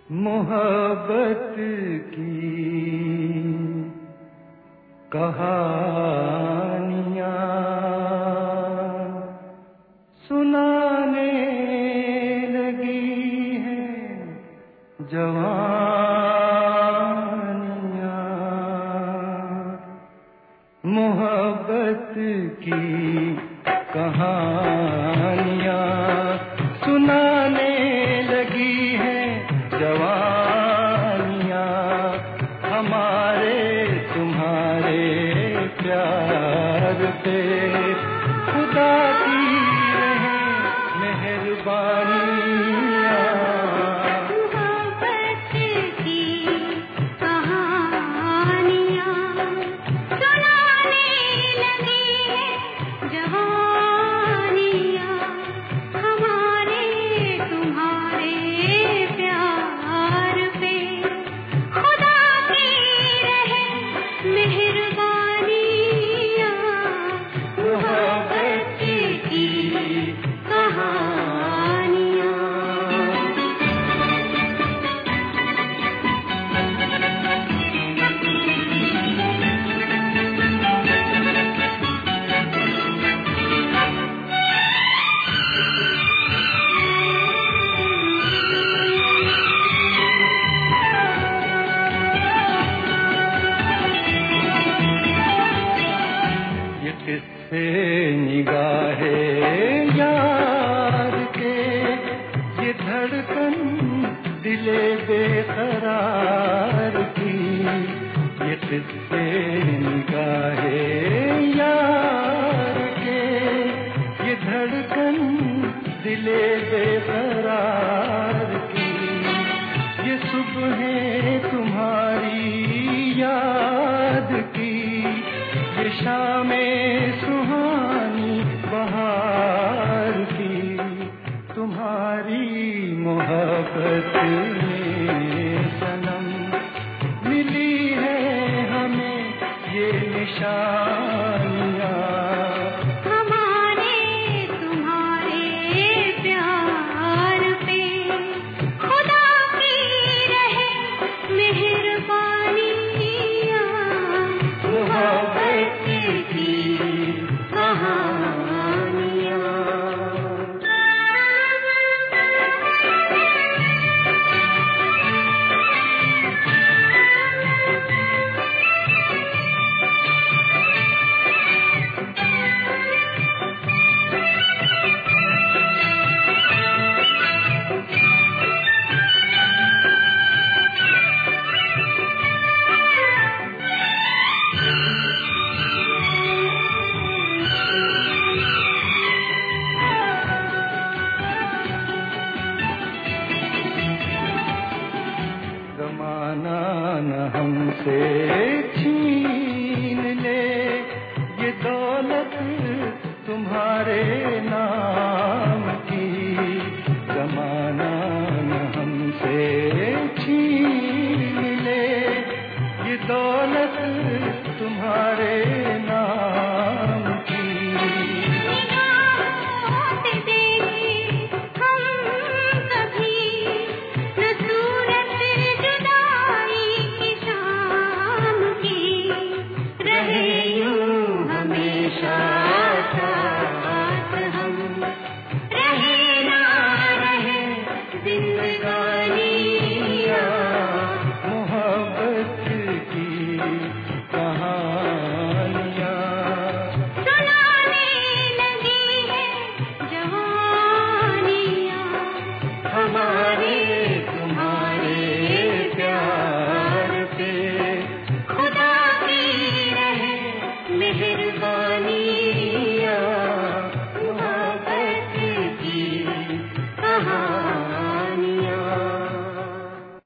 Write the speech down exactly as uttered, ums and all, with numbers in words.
मोहब्बत की कहानियाँ सुनाने लगी हैं जवानियाँ। मोहब्बत की कहानियाँ सुनाने लगी हैं जवानियाँ। हमारे तुम्हारे प्यार पे खुदा की रहे मेहरबानियाँ। मोहब्बत की कहानियाँ सुनाने लगी हैं जवानियाँ। हमारे तुम्हारे प्यार पे खुदा की रहे मेहरबानियाँ। मोहब्बत की कहानियाँ। ये किस्से निगाहे यार के, ये धड़कन दिले बेकरार की। ये किस्से निगाहे यार के, ये धड़कन दिले बेकरार की। ये सुबहें तुम्हारी याद की, ये शामें सुहानी बहार की। तुम्हारी मोहब्बत में सनम मिली है हमें ये निशानियाँ। हमारे तुम्हारे प्यार पे खुदा की रहे मेहरबानियाँ। मोहब्बत की कहानियाँ। जमाना न हमसे